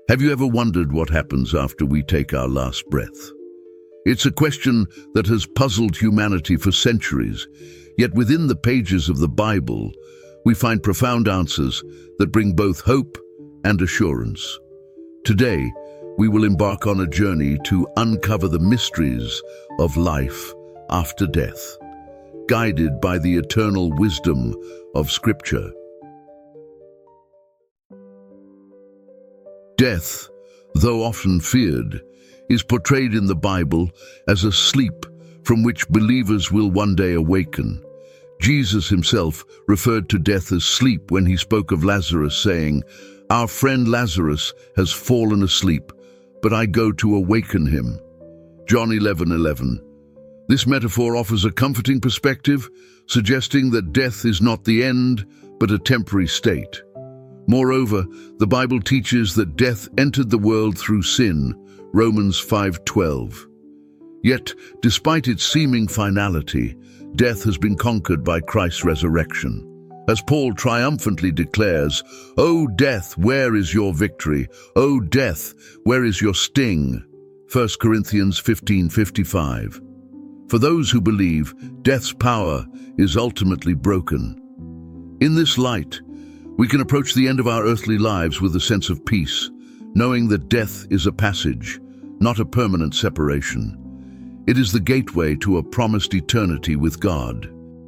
Have you ever wondered what happens after we take our last breath? It's a question that has puzzled humanity for centuries, yet within the pages of the Bible, we find profound answers that bring both hope and assurance. Today, we will embark on a journey to uncover the mysteries of life after death, guided by the eternal wisdom of Scripture. Death, though often feared, is portrayed in the Bible as a sleep from which believers will one day awaken. Jesus himself referred to death as sleep when he spoke of Lazarus, saying, "Our friend Lazarus has fallen asleep, but I go to awaken him." John 11:11. This metaphor offers a comforting perspective, suggesting that death is not the end, but a temporary state. Moreover, the Bible teaches that death entered the world through sin, Romans 5:12. Yet, despite its seeming finality, death has been conquered by Christ's resurrection. As Paul triumphantly declares, "O death, where is your victory? O death, where is your sting?" 1 Corinthians 15:55. For those who believe, death's power is ultimately broken. In this light, we can approach the end of our earthly lives with a sense of peace, knowing that death is a passage, not a permanent separation. It is the gateway to a promised eternity with God.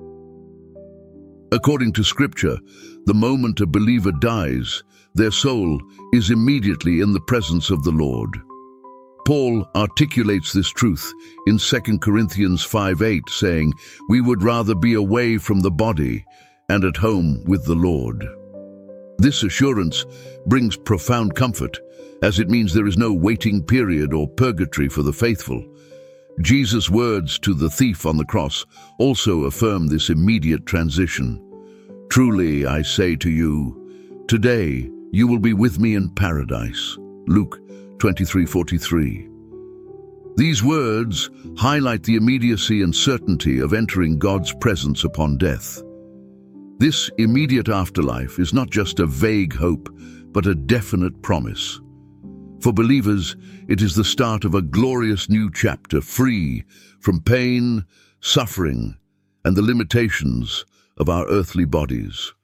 According to Scripture, the moment a believer dies, their soul is immediately in the presence of the Lord. Paul articulates this truth in 2 Corinthians 5:8, saying, "We would rather be away from the body and at home with the Lord." This assurance brings profound comfort, as it means there is no waiting period or purgatory for the faithful. Jesus' words to the thief on the cross also affirm this immediate transition. "Truly, I say to you, today you will be with me in paradise." Luke 23:43. These words highlight the immediacy and certainty of entering God's presence upon death. This immediate afterlife is not just a vague hope, but a definite promise. For believers, it is the start of a glorious new chapter, free from pain, suffering, and the limitations of our earthly bodies.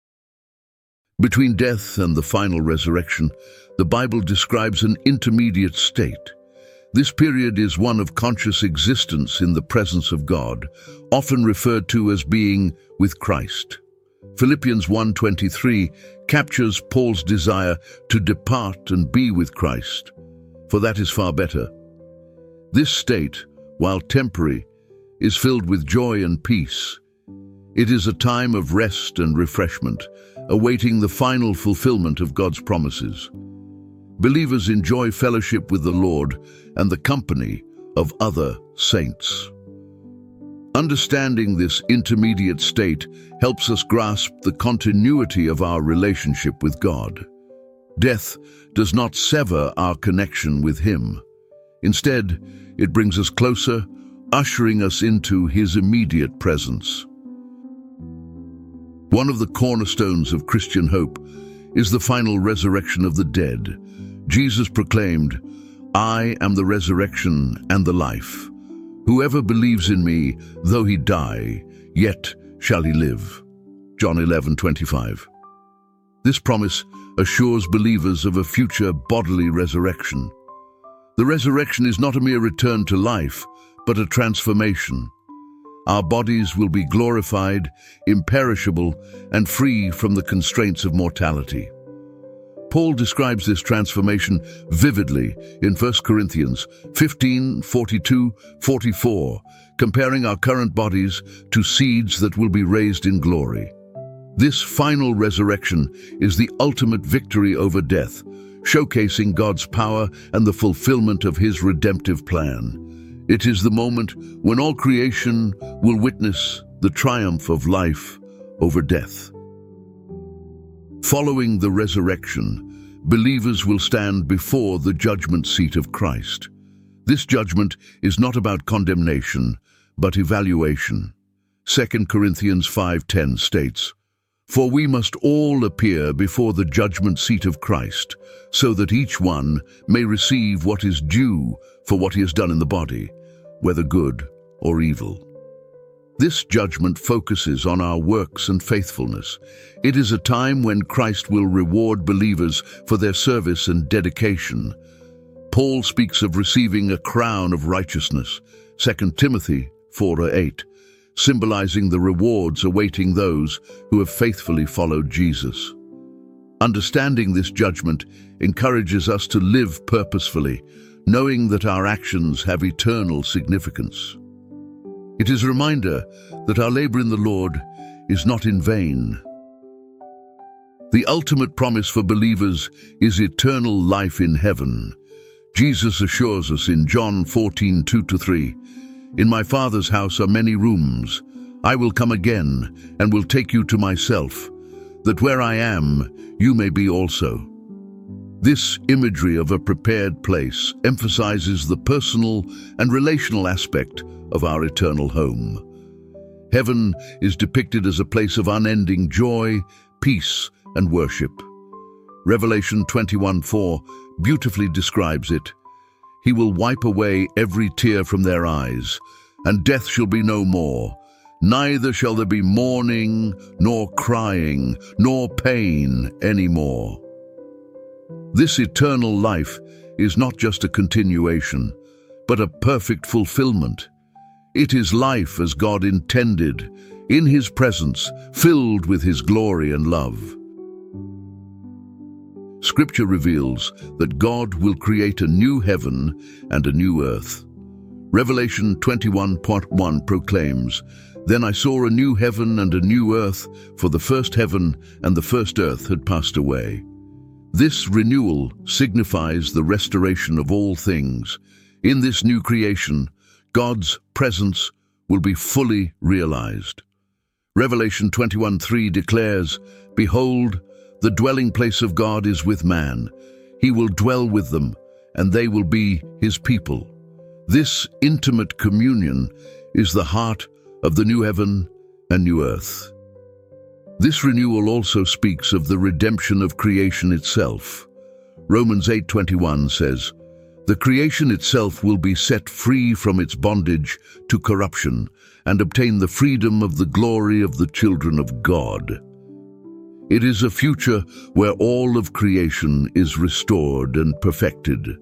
Between death and the final resurrection, the Bible describes an intermediate state. This period is one of conscious existence in the presence of God, often referred to as being with Christ. Philippians 1:23 captures Paul's desire to depart and be with Christ, for that is far better. This state, while temporary, is filled with joy and peace. It is a time of rest and refreshment, awaiting the final fulfillment of God's promises. Believers enjoy fellowship with the Lord and the company of other saints. Understanding this intermediate state helps us grasp the continuity of our relationship with God. Death does not sever our connection with Him. Instead, it brings us closer, ushering us into His immediate presence. One of the cornerstones of Christian hope is the final resurrection of the dead. Jesus proclaimed, "I am the resurrection and the life. Whoever believes in me, though he die, yet shall he live." John 11:25. This promise assures believers of a future bodily resurrection. The resurrection is not a mere return to life, but a transformation. Our bodies will be glorified, imperishable, and free from the constraints of mortality. Paul describes this transformation vividly in 1 Corinthians 15:42-44, comparing our current bodies to seeds that will be raised in glory. This final resurrection is the ultimate victory over death, showcasing God's power and the fulfillment of His redemptive plan. It is the moment when all creation will witness the triumph of life over death. Following the resurrection, believers will stand before the judgment seat of Christ. This judgment is not about condemnation, but evaluation. 2 Corinthians 5:10 states, For we must all appear before the judgment seat of Christ, so that each one may receive what is due for what he has done in the body, whether good or evil. This judgment focuses on our works and faithfulness. It is a time when Christ will reward believers for their service and dedication. Paul speaks of receiving a crown of righteousness, 2 Timothy 4:8, symbolizing the rewards awaiting those who have faithfully followed Jesus. Understanding this judgment encourages us to live purposefully, knowing that our actions have eternal significance. It is a reminder that our labor in the Lord is not in vain. The ultimate promise for believers is eternal life in heaven. Jesus assures us in John 14:2-3, "In my Father's house are many rooms. I will come again and will take you to myself, that where I am, you may be also." This imagery of a prepared place emphasizes the personal and relational aspect of our eternal home. Heaven is depicted as a place of unending joy, peace, and worship. Revelation 21:4 beautifully describes it. "He will wipe away every tear from their eyes, and death shall be no more. Neither shall there be mourning, nor crying, nor pain any more." This eternal life is not just a continuation, but a perfect fulfillment. It is life as God intended, in His presence, filled with His glory and love. Scripture reveals that God will create a new heaven and a new earth. Revelation 21:1 proclaims, "Then I saw a new heaven and a new earth, for the first heaven and the first earth had passed away." This renewal signifies the restoration of all things. In this new creation, God's presence will be fully realized. Revelation 21:3 declares, "Behold, the dwelling place of God is with man. He will dwell with them, and they will be His people." This intimate communion is the heart of the new heaven and new earth. This renewal also speaks of the redemption of creation itself. Romans 8:21 says, "The creation itself will be set free from its bondage to corruption and obtain the freedom of the glory of the children of God." It is a future where all of creation is restored and perfected.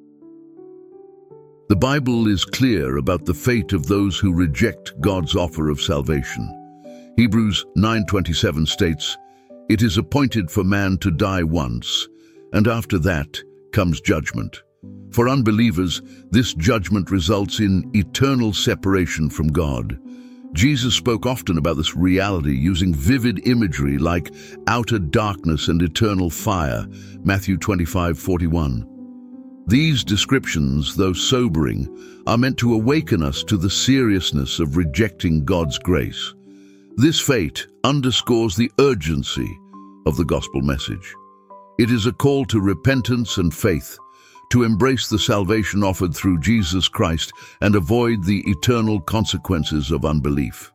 The Bible is clear about the fate of those who reject God's offer of salvation. Hebrews 9:27 states, "It is appointed for man to die once, and after that comes judgment." For unbelievers, this judgment results in eternal separation from God. Jesus spoke often about this reality using vivid imagery like outer darkness and eternal fire, Matthew 25:41. These descriptions, though sobering, are meant to awaken us to the seriousness of rejecting God's grace. This fate underscores the urgency of the gospel message. It is a call to repentance and faith, to embrace the salvation offered through Jesus Christ and avoid the eternal consequences of unbelief.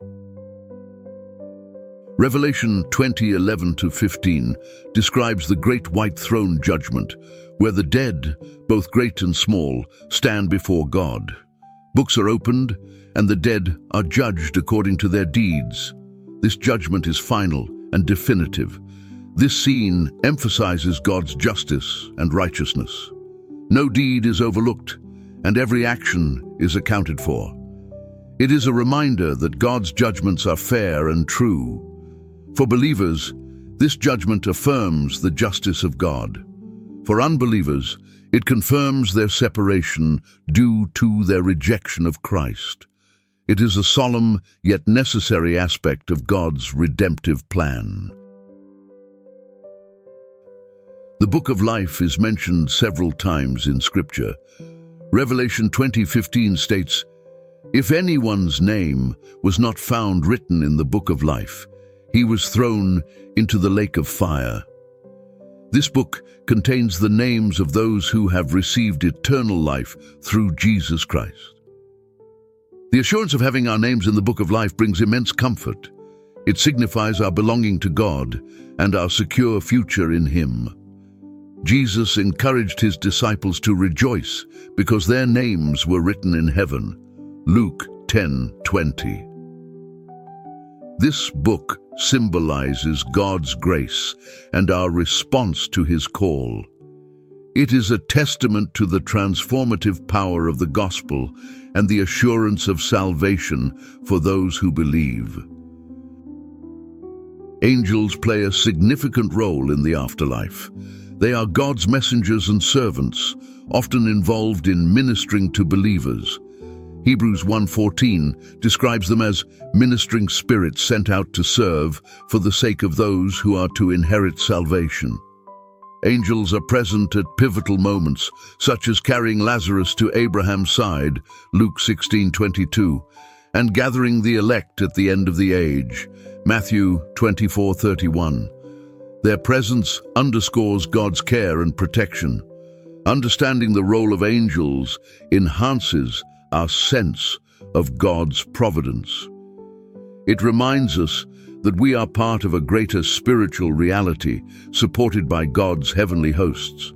Revelation 20:11-15 describes the great white throne judgment, where the dead, both great and small, stand before God. Books are opened, and the dead are judged according to their deeds. This judgment is final and definitive. This scene emphasizes God's justice and righteousness. No deed is overlooked, and every action is accounted for. It is a reminder that God's judgments are fair and true. For believers, this judgment affirms the justice of God. For unbelievers, it confirms their separation due to their rejection of Christ. It is a solemn yet necessary aspect of God's redemptive plan. The Book of Life is mentioned several times in Scripture. Revelation 20:15 states, "If anyone's name was not found written in the Book of Life, he was thrown into the lake of fire." This book contains the names of those who have received eternal life through Jesus Christ. The assurance of having our names in the Book of Life brings immense comfort. It signifies our belonging to God and our secure future in Him. Jesus encouraged His disciples to rejoice because their names were written in heaven. Luke 10:20. This book symbolizes God's grace and our response to His call. It is a testament to the transformative power of the gospel and the assurance of salvation for those who believe. Angels play a significant role in the afterlife. They are God's messengers and servants, often involved in ministering to believers. Hebrews 1:14 describes them as ministering spirits sent out to serve for the sake of those who are to inherit salvation. Angels are present at pivotal moments, such as carrying Lazarus to Abraham's side, Luke 16:22, and gathering the elect at the end of the age, Matthew 24:31. Their presence underscores God's care and protection. Understanding the role of angels enhances our sense of God's providence. It reminds us that we are part of a greater spiritual reality supported by God's heavenly hosts.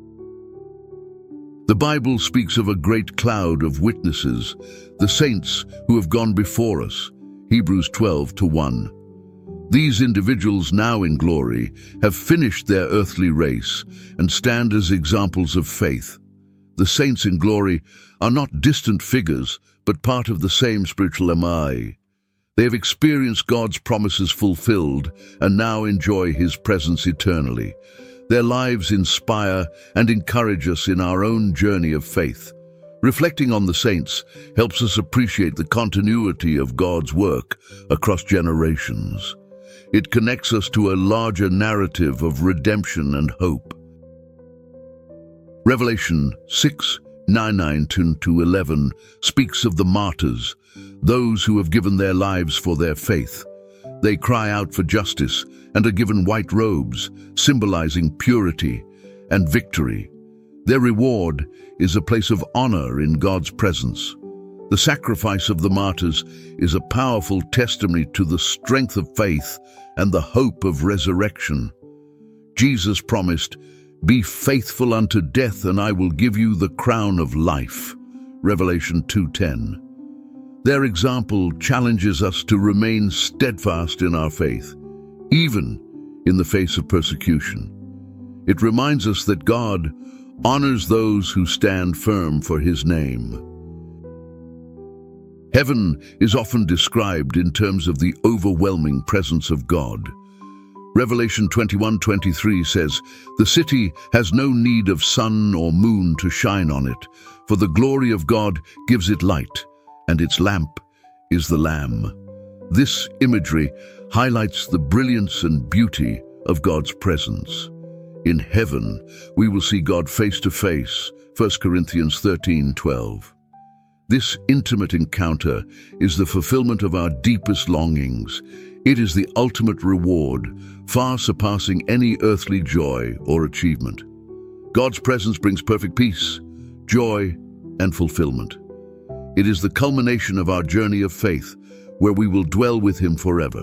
The Bible speaks of a great cloud of witnesses, the saints who have gone before us, Hebrews 12:1. These individuals now in glory have finished their earthly race and stand as examples of faith. The saints in glory are not distant figures, but part of the same spiritual MI. They have experienced God's promises fulfilled and now enjoy His presence eternally. Their lives inspire and encourage us in our own journey of faith. Reflecting on the saints helps us appreciate the continuity of God's work across generations. It connects us to a larger narrative of redemption and hope. Revelation 6:9-11 speaks of the martyrs, those who have given their lives for their faith. They cry out for justice and are given white robes, symbolizing purity and victory. Their reward is a place of honor in God's presence. The sacrifice of the martyrs is a powerful testimony to the strength of faith and the hope of resurrection. Jesus promised, "Be faithful unto death, and I will give you the crown of life." Revelation 2:10. Their example challenges us to remain steadfast in our faith, even in the face of persecution. It reminds us that God honors those who stand firm for His name. Heaven is often described in terms of the overwhelming presence of God. Revelation 21:23 says, "The city has no need of sun or moon to shine on it, for the glory of God gives it light, and its lamp is the Lamb." This imagery highlights the brilliance and beauty of God's presence. In heaven, we will see God face to face, 1 Corinthians 13:12. This intimate encounter is the fulfillment of our deepest longings. It is the ultimate reward, far surpassing any earthly joy or achievement. God's presence brings perfect peace, joy, and fulfillment. It is the culmination of our journey of faith, where we will dwell with Him forever.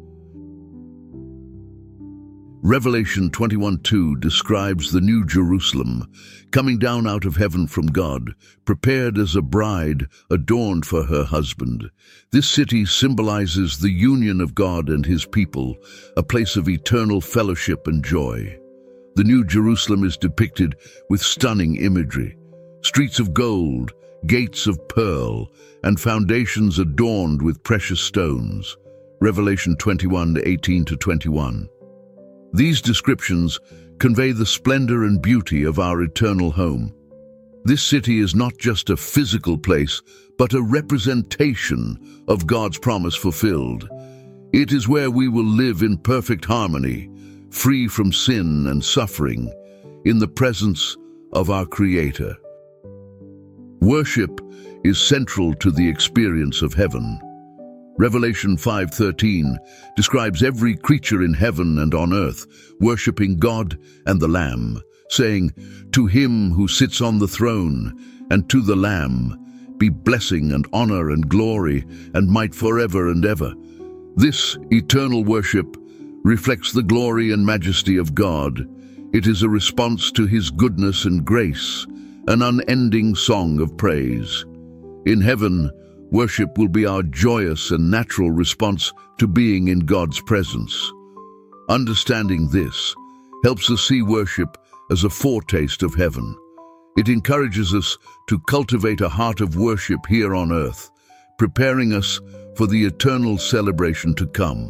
Revelation 21:2 describes the New Jerusalem, coming down out of heaven from God, prepared as a bride adorned for her husband. This city symbolizes the union of God and His people, a place of eternal fellowship and joy. The New Jerusalem is depicted with stunning imagery: streets of gold, gates of pearl, and foundations adorned with precious stones. Revelation 21:18-21. These descriptions convey the splendor and beauty of our eternal home. This city is not just a physical place, but a representation of God's promise fulfilled. It is where we will live in perfect harmony, free from sin and suffering, in the presence of our Creator. Worship is central to the experience of heaven. Revelation 5:13 describes every creature in heaven and on earth worshiping God and the Lamb, saying, "To Him who sits on the throne and to the Lamb be blessing and honor and glory and might forever and ever." This eternal worship reflects the glory and majesty of God. It is a response to His goodness and grace, an unending song of praise. In heaven, worship will be our joyous and natural response to being in God's presence. Understanding this helps us see worship as a foretaste of heaven. It encourages us to cultivate a heart of worship here on earth, preparing us for the eternal celebration to come.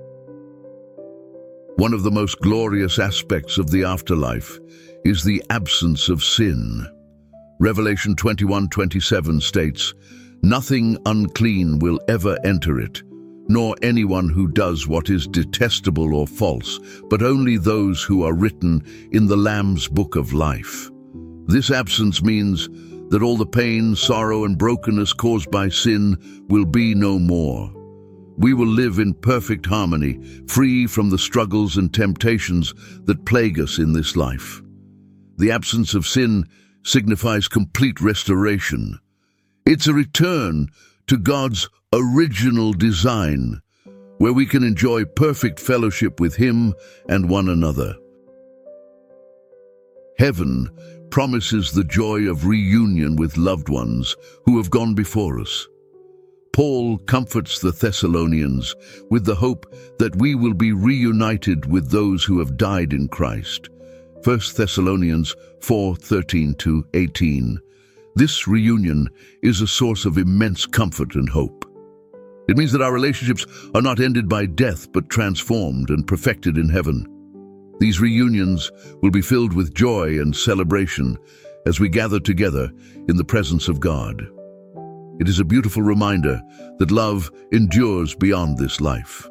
One of the most glorious aspects of the afterlife is the absence of sin. Revelation 21:27 states, "Nothing unclean will ever enter it, nor anyone who does what is detestable or false, but only those who are written in the Lamb's book of life." This absence means that all the pain, sorrow, and brokenness caused by sin will be no more. We will live in perfect harmony, free from the struggles and temptations that plague us in this life. The absence of sin signifies complete restoration. It's a return to God's original design, where we can enjoy perfect fellowship with Him and one another. Heaven promises the joy of reunion with loved ones who have gone before us. Paul comforts the Thessalonians with the hope that we will be reunited with those who have died in Christ. 1 Thessalonians 4:13-18. This reunion is a source of immense comfort and hope. It means that our relationships are not ended by death, but transformed and perfected in heaven. These reunions will be filled with joy and celebration as we gather together in the presence of God. It is a beautiful reminder that love endures beyond this life.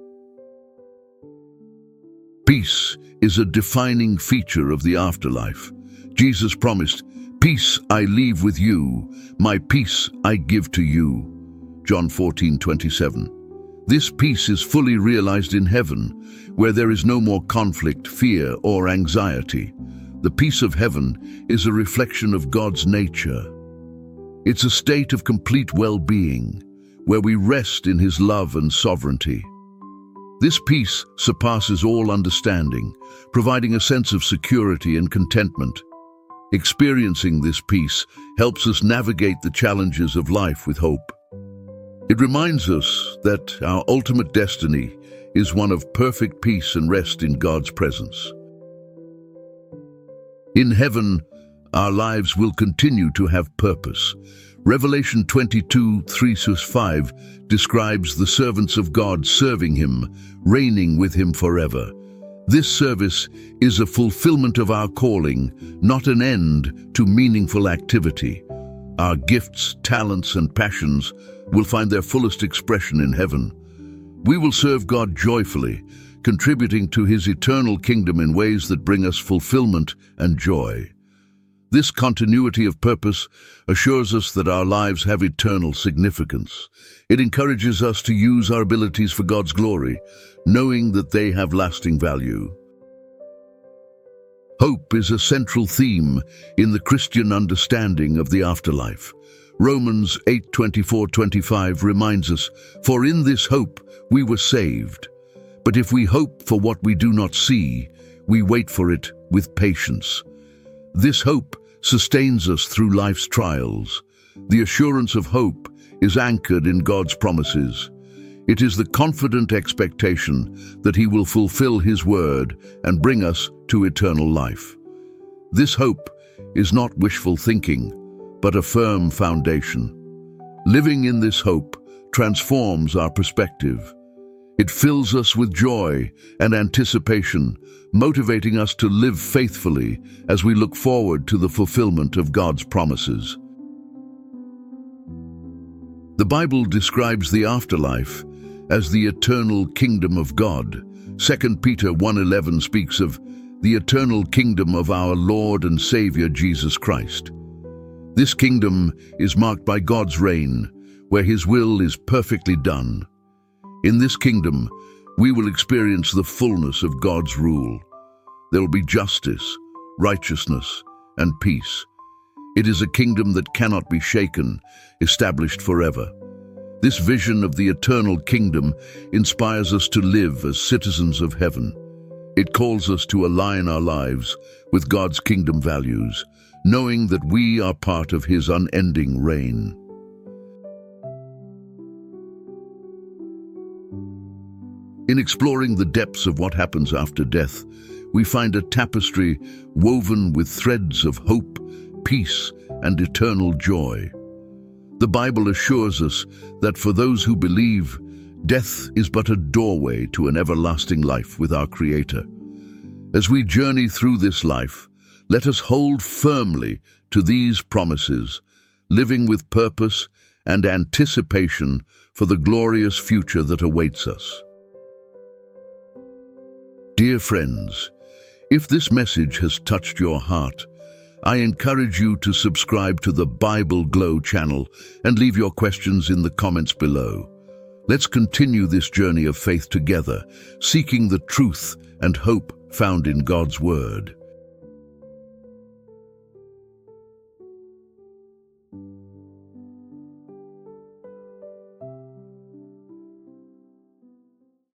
Peace is a defining feature of the afterlife. Jesus promised, "Peace I leave with you, my peace I give to you." John 14:27. This peace is fully realized in heaven, where there is no more conflict, fear, or anxiety. The peace of heaven is a reflection of God's nature. It's a state of complete well-being, where we rest in His love and sovereignty. This peace surpasses all understanding, providing a sense of security and contentment. Experiencing this peace helps us navigate the challenges of life with hope. It reminds us that our ultimate destiny is one of perfect peace and rest in God's presence. In heaven, our lives will continue to have purpose. Revelation 22:3-5 describes the servants of God serving Him, reigning with Him forever. This service is a fulfillment of our calling, not an end to meaningful activity. Our gifts, talents, and passions will find their fullest expression in heaven. We will serve God joyfully, contributing to His eternal kingdom in ways that bring us fulfillment and joy. This continuity of purpose assures us that our lives have eternal significance. It encourages us to use our abilities for God's glory, knowing that they have lasting value. Hope is a central theme in the Christian understanding of the afterlife. Romans 8:24-25 reminds us, "For in this hope we were saved. But if we hope for what we do not see, we wait for it with patience." This hope sustains us through life's trials. The assurance of hope is anchored in God's promises. It is the confident expectation that He will fulfill His word and bring us to eternal life. This hope is not wishful thinking, but a firm foundation. Living in this hope transforms our perspective. It fills us with joy and anticipation, motivating us to live faithfully as we look forward to the fulfillment of God's promises. The Bible describes the afterlife as the eternal kingdom of God. 2 Peter 1:11 speaks of the eternal kingdom of our Lord and Savior Jesus Christ. This kingdom is marked by God's reign, where His will is perfectly done. In this kingdom, we will experience the fullness of God's rule. There will be justice, righteousness, and peace. It is a kingdom that cannot be shaken, established forever. This vision of the eternal kingdom inspires us to live as citizens of heaven. It calls us to align our lives with God's kingdom values, knowing that we are part of His unending reign. In exploring the depths of what happens after death, we find a tapestry woven with threads of hope, peace, and eternal joy. The Bible assures us that for those who believe, death is but a doorway to an everlasting life with our Creator. As we journey through this life, let us hold firmly to these promises, living with purpose and anticipation for the glorious future that awaits us. Dear friends, if this message has touched your heart, I encourage you to subscribe to the Bible Glow channel and leave your questions in the comments below. Let's continue this journey of faith together, seeking the truth and hope found in God's Word.